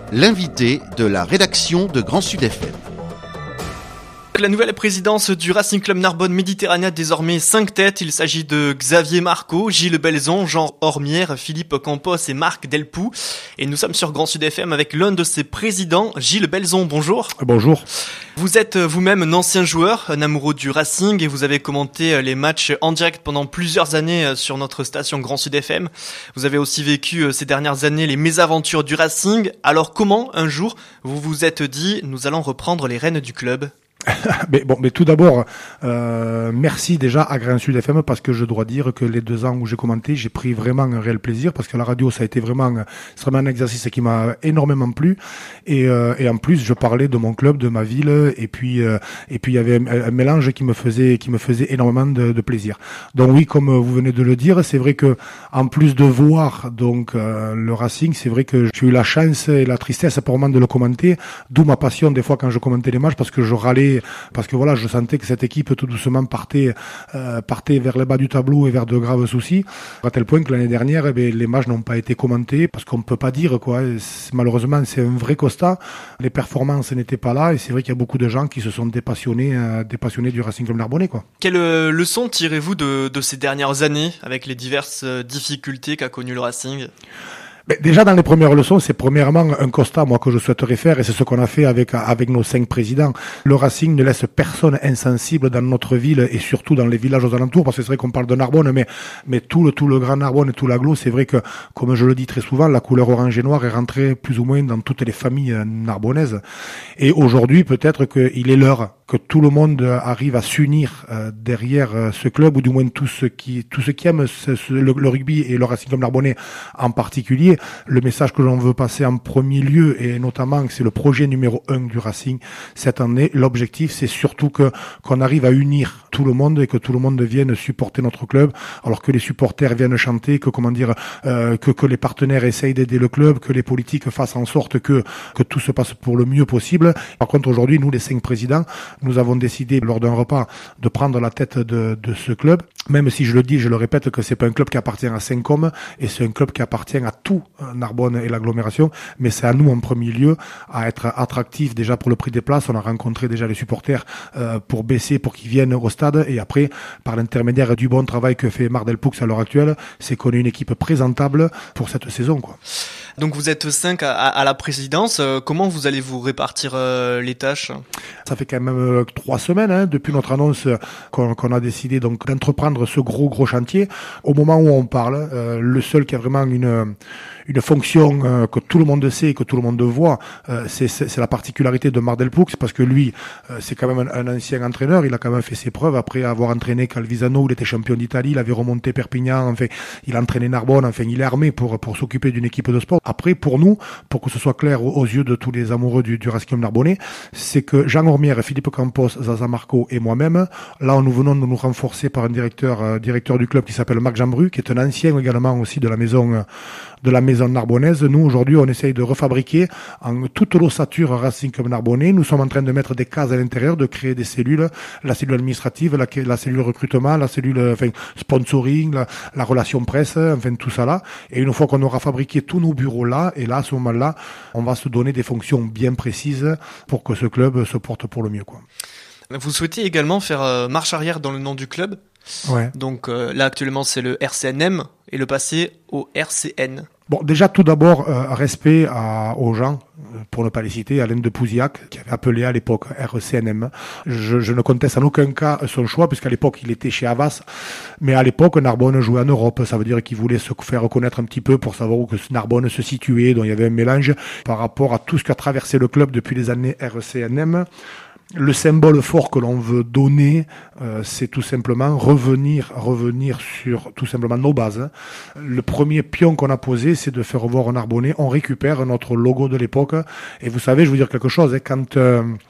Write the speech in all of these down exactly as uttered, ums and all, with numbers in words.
l'invité de la rédaction de Grand Sud F M. La nouvelle présidence du Racing Club Narbonne Méditerranée a désormais cinq têtes. Il s'agit de Xavier Marco, Gilles Belzon, Jean Ormière, Philippe Campos et Marc Delpoux. Et nous sommes sur Grand Sud F M avec l'un de ses présidents, Gilles Belzon. Bonjour. Bonjour. Vous êtes vous-même un ancien joueur, un amoureux du Racing, et vous avez commenté les matchs en direct pendant plusieurs années sur notre station Grand Sud F M. Vous avez aussi vécu ces dernières années les mésaventures du Racing. Alors comment, un jour, vous vous êtes dit, nous allons reprendre les rênes du club ? mais bon, mais tout d'abord, euh, merci déjà à Grand Sud F M parce que je dois dire que les deux ans où j'ai commenté, j'ai pris vraiment un réel plaisir parce que la radio, ça a été vraiment, c'est vraiment un exercice qui m'a énormément plu et, euh, et en plus, je parlais de mon club, de ma ville et puis euh, et puis il y avait un, un mélange qui me faisait qui me faisait énormément de, de plaisir. Donc oui, comme vous venez de le dire, c'est vrai que en plus de voir donc euh, le Racing, c'est vrai que j'ai eu la chance et la tristesse pour moi de le commenter, d'où ma passion des fois quand je commentais les matchs parce que je râlais parce que voilà, je sentais que cette équipe tout doucement partait euh, partait vers le bas du tableau et vers de graves soucis, à tel point que l'année dernière, eh bien, les matchs n'ont pas été commentés parce qu'on ne peut pas dire quoi. C'est, malheureusement, c'est un vrai constat. Les performances n'étaient pas là et c'est vrai qu'il y a beaucoup de gens qui se sont dépassionnés, euh, dépassionnés du Racing Club Narbonnais quoi. Quelle euh, leçon tirez-vous de, de ces dernières années avec les diverses euh, difficultés qu'a connues le Racing ? Mais déjà dans les premières leçons, c'est premièrement un constat moi que je souhaiterais faire et c'est ce qu'on a fait avec avec nos cinq présidents. Le Racing ne laisse personne insensible dans notre ville et surtout dans les villages aux alentours parce que c'est vrai qu'on parle de Narbonne mais mais tout le tout le Grand Narbonne et tout l'agglo, c'est vrai que comme je le dis très souvent, la couleur orange et noire est rentrée plus ou moins dans toutes les familles narbonnaises. Et aujourd'hui, peut-être qu'il est l'heure que tout le monde arrive à s'unir euh, derrière euh, ce club ou du moins tous ceux qui tous ceux qui aiment ce, ce, le, le rugby et le Racing Club Narbonnais en particulier. Le message que l'on veut passer en premier lieu et notamment c'est le projet numéro un du Racing cette année. L'objectif c'est surtout que qu'on arrive à unir tout le monde et que tout le monde vienne supporter notre club. Alors que les supporters viennent chanter, que comment dire, euh, que que les partenaires essayent d'aider le club, que les politiques fassent en sorte que que tout se passe pour le mieux possible. Par contre aujourd'hui nous les cinq présidents nous avons décidé lors d'un repas de prendre la tête de, de ce club, même si je le dis, je le répète que c'est pas un club qui appartient à cinq hommes et c'est un club qui appartient à tout Narbonne et l'agglomération, mais c'est à nous en premier lieu à être attractif déjà pour le prix des places. On a rencontré déjà les supporters euh, pour baisser, pour qu'ils viennent au stade et après, par l'intermédiaire du bon travail que fait Marc Delpoux à l'heure actuelle, c'est qu'on est une équipe présentable pour cette saison, quoi. Donc vous êtes cinq à, à la présidence. Comment vous allez vous répartir euh, les tâches ? Ça fait quand même euh, trois semaines hein, depuis notre annonce qu'on, qu'on a décidé donc d'entreprendre ce gros gros chantier. Au moment où on parle, euh, le seul qui a vraiment une une fonction euh, que tout le monde sait et que tout le monde voit, euh, c'est, c'est, c'est la particularité de Marc Delpoux parce que lui, euh, c'est quand même un, un ancien entraîneur. Il a quand même fait ses preuves après avoir entraîné Calvisano, il était champion d'Italie, il avait remonté Perpignan, enfin, il a entraîné Narbonne, enfin, il est armé pour pour s'occuper d'une équipe de sport. Après, pour nous, pour que ce soit clair aux, aux yeux de tous les amoureux du, du Racing Club Narbonnais, c'est que Jean Ormière, Philippe Campos, Zaza Marco et moi-même, là, nous venons de nous renforcer par un directeur euh, directeur du club qui s'appelle Marc Jambru, qui est un ancien également aussi de la maison euh, de la maison narbonnaise. Nous, aujourd'hui, on essaye de refabriquer en toute l'ossature Racing Club Narbonnais. Nous sommes en train de mettre des cases à l'intérieur, de créer des cellules, la cellule administrative, la, la cellule recrutement, la cellule enfin, sponsoring, la, la relation presse, enfin tout ça là. Et une fois qu'on aura fabriqué tous nos bureaux là, et là, à ce moment-là, on va se donner des fonctions bien précises pour que ce club se porte pour le mieux, quoi. Vous souhaitez également faire euh, marche arrière dans le nom du club ? Ouais. Donc euh, là actuellement c'est le R C N M et le passer au R C N. Bon, déjà tout d'abord euh, respect à, aux gens, pour ne pas les citer, Alain de Pouzillac qui avait appelé à l'époque R C N M. Je, je ne conteste en aucun cas son choix puisqu'à l'époque il était chez Havas, mais à l'époque Narbonne jouait en Europe, ça veut dire qu'il voulait se faire reconnaître un petit peu pour savoir où que Narbonne se situait, donc il y avait un mélange par rapport à tout ce qu'a traversé le club depuis les années R C N M. Le symbole fort que l'on veut donner, euh, c'est tout simplement revenir, revenir sur tout simplement nos bases. Le premier pion qu'on a posé, c'est de faire revoir au Narbonnais. On récupère notre logo de l'époque. Et vous savez, je veux dire quelque chose, hein, quand euh,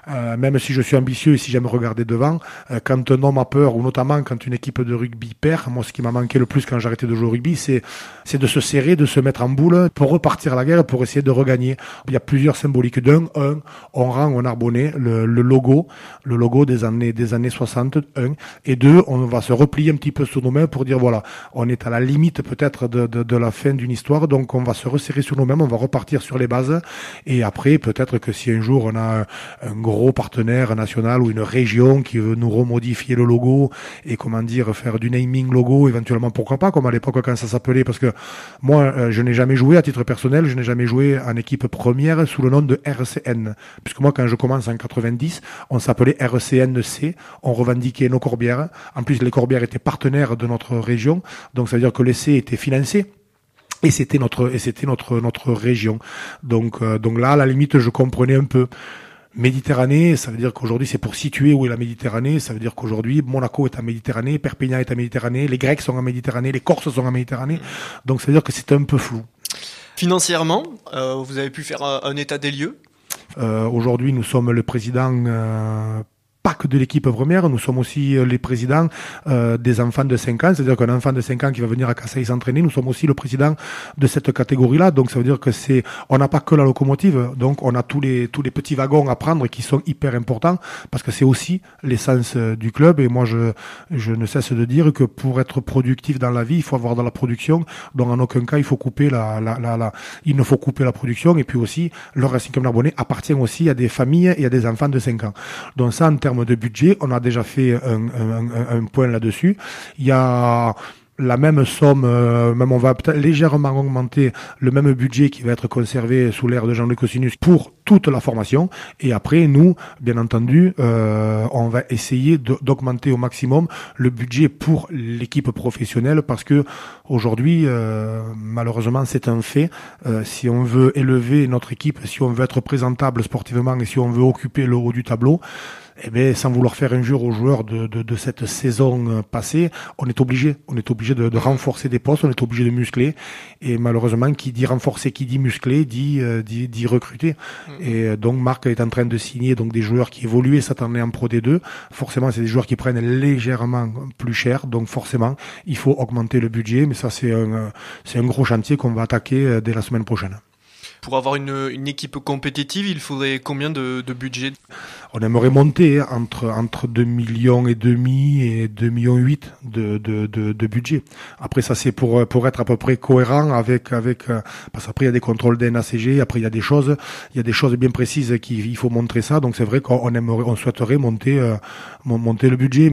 euh, même si je suis ambitieux et si j'aime regarder devant, euh, quand un homme a peur, ou notamment quand une équipe de rugby perd, moi ce qui m'a manqué le plus quand j'ai arrêté de jouer au rugby, c'est, c'est de se serrer, de se mettre en boule pour repartir à la guerre, pour essayer de regagner. Il y a plusieurs symboliques. D'un, un, on rend au Narbonnais le, le logo, le logo des années, des années soixante, un, et deux, on va se replier un petit peu sur nos mains pour dire voilà, on est à la limite peut-être de, de, de la fin d'une histoire, donc on va se resserrer sur nous-mêmes, on va repartir sur les bases, et après peut-être que si un jour on a un, un gros partenaire national ou une région qui veut nous remodifier le logo et comment dire faire du naming logo, éventuellement pourquoi pas, comme à l'époque quand ça s'appelait, parce que moi euh, je n'ai jamais joué à titre personnel, je n'ai jamais joué en équipe première sous le nom de R C N, puisque moi quand je commence en quatre-vingt-dix, on s'appelait R C N C, on revendiquait nos corbières, en plus les corbières étaient partenaires de notre région, donc ça veut dire que l'essai était financé. Et c'était notre et c'était notre notre région. Donc euh, donc là à la limite je comprenais un peu. Méditerranée, ça veut dire qu'aujourd'hui c'est pour situer où est la Méditerranée, ça veut dire qu'aujourd'hui Monaco est en Méditerranée, Perpignan est en Méditerranée, les Grecs sont en Méditerranée, les Corses sont en Méditerranée. Donc ça veut dire que c'est un peu flou. Financièrement, euh, vous avez pu faire un, un état des lieux. Euh, aujourd'hui nous sommes le président euh, pas que de l'équipe première, nous sommes aussi les présidents euh, des enfants de cinq ans, c'est-à-dire qu'un enfant de cinq ans qui va venir à Cassailles s'entraîner, nous sommes aussi le président de cette catégorie-là, donc ça veut dire que c'est, on n'a pas que la locomotive, donc on a tous les tous les petits wagons à prendre qui sont hyper importants, parce que c'est aussi l'essence du club, et moi je je ne cesse de dire que pour être productif dans la vie, il faut avoir de la production, donc en aucun cas il faut couper la la la, la il ne faut couper la production, et puis aussi le Racing Club Narbonnais appartient aussi à des familles et à des enfants de cinq ans. Donc ça en termes de budget, on a déjà fait un, un, un point là-dessus. Il y a la même somme, euh, même on va peut-être légèrement augmenter le même budget qui va être conservé sous l'ère de Jean-Luc Cosinus pour toute la formation. Et après, nous, bien entendu, euh, on va essayer de, d'augmenter au maximum le budget pour l'équipe professionnelle, parce que aujourd'hui, euh, malheureusement, c'est un fait. Euh, si on veut élever notre équipe, si on veut être présentable sportivement et si on veut occuper le haut du tableau, eh bien, sans vouloir faire injure aux joueurs de, de, de cette saison passée, on est obligé, on est obligé de, de renforcer des postes, on est obligé de muscler. Et malheureusement, qui dit renforcer, qui dit muscler, dit, euh, dit, dit recruter. Mmh. Et donc, Marc est en train de signer donc des joueurs qui évoluaient cette année en Pro D deux. Forcément, c'est des joueurs qui prennent légèrement plus cher. Donc, forcément, il faut augmenter le budget. Mais ça, c'est un, c'est un gros chantier qu'on va attaquer dès la semaine prochaine. Pour avoir une, une équipe compétitive, il faudrait combien de, de budget ? On aimerait monter hein, entre entre deux millions et demi et deux millions huit de de de de budget. Après ça c'est pour pour être à peu près cohérent avec avec parce qu'après il y a des contrôles d'N A C G, après il y a des choses, il y a des choses bien précises qu'il il faut montrer ça. Donc c'est vrai qu'on aimerait on souhaiterait monter euh, monter le budget.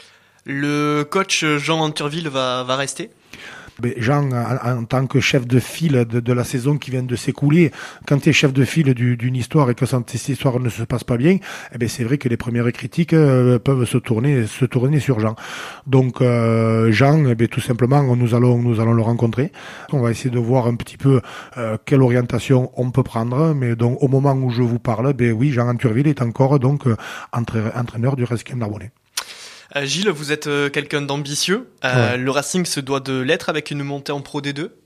Le coach Jean Anturville va va rester ? Ben Jean, en, en tant que chef de file de, de la saison qui vient de s'écouler, quand tu es chef de file du, d'une histoire et que cette histoire ne se passe pas bien, eh ben c'est vrai que les premières critiques euh, peuvent se tourner, se tourner sur Jean. Donc euh, Jean, eh ben tout simplement, nous allons, nous allons le rencontrer. On va essayer de voir un petit peu euh, quelle orientation on peut prendre. Mais donc au moment où je vous parle, ben oui, Jean Anturville est encore donc euh, entraîneur du Racing Club Narbonnais. Euh, Gilles, vous êtes euh, quelqu'un d'ambitieux. Euh, ouais. Le Racing se doit de l'être avec une montée en Pro D deux.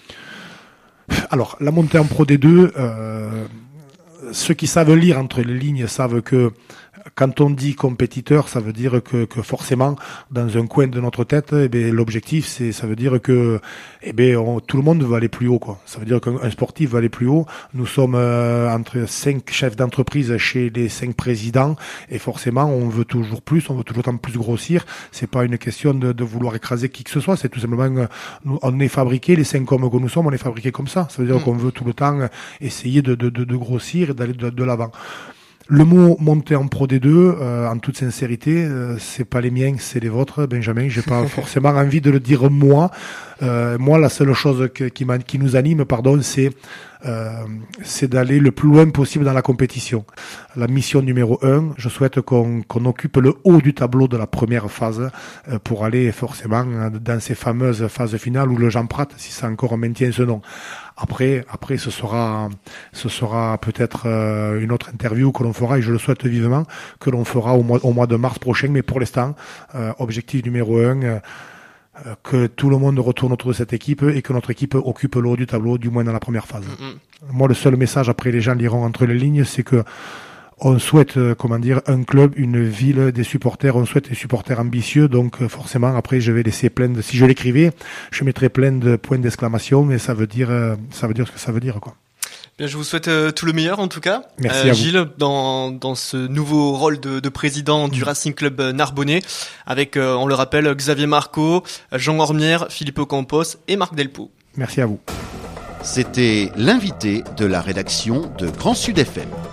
Alors, la montée en Pro D deux, euh, ceux qui savent lire entre les lignes savent que quand on dit compétiteur, ça veut dire que, que forcément, dans un coin de notre tête, eh bien, l'objectif, c'est, ça veut dire que, eh bien, on, tout le monde veut aller plus haut, quoi. Ça veut dire qu'un sportif veut aller plus haut. Nous sommes euh, entre cinq chefs d'entreprise chez les cinq présidents, et forcément, on veut toujours plus, on veut toujours plus grossir. C'est pas une question de, de vouloir écraser qui que ce soit. C'est tout simplement, nous, on est fabriqué, les cinq hommes que nous sommes, on est fabriqués comme ça. Ça veut dire mmh. qu'on veut tout le temps essayer de, de, de, de grossir et d'aller de, de l'avant. Le mot monter en Pro D deux, euh, en toute sincérité, euh, c'est pas les miens, c'est les vôtres, Benjamin. J'ai pas forcément envie de le dire moi. Euh, moi, la seule chose que, qui, qui nous anime, pardon, c'est euh, c'est d'aller le plus loin possible dans la compétition. La mission numéro un, je souhaite qu'on, qu'on occupe le haut du tableau de la première phase euh, pour aller forcément dans ces fameuses phases finales où le Jean Prat, si ça encore maintient ce nom. Après, après, ce sera, ce sera peut-être euh, une autre interview que l'on fera, et je le souhaite vivement, que l'on fera au mois, au mois de mars prochain. Mais pour l'instant, euh, objectif numéro un, euh, que tout le monde retourne autour de cette équipe et que notre équipe occupe le haut du tableau, du moins dans la première phase. Mm-hmm. Moi, le seul message, après les gens liront entre les lignes, c'est que On souhaite, euh, comment dire, un club, une ville, des supporters. On souhaite des supporters ambitieux. Donc euh, forcément, après, je vais laisser plein de. Si je l'écrivais, je mettrais plein de points d'exclamation, mais ça veut dire, euh, ça veut dire ce que ça veut dire, quoi. Bien, je vous souhaite euh, tout le meilleur en tout cas. Merci euh, à vous. Gilles, dans dans ce nouveau rôle de, de président du Racing Club Narbonnais, avec, euh, on le rappelle, Xavier Marco, Jean Ormière, Philippe Ocampos et Marc Delpaux. Merci à vous. C'était l'invité de la rédaction de Grand Sud F M.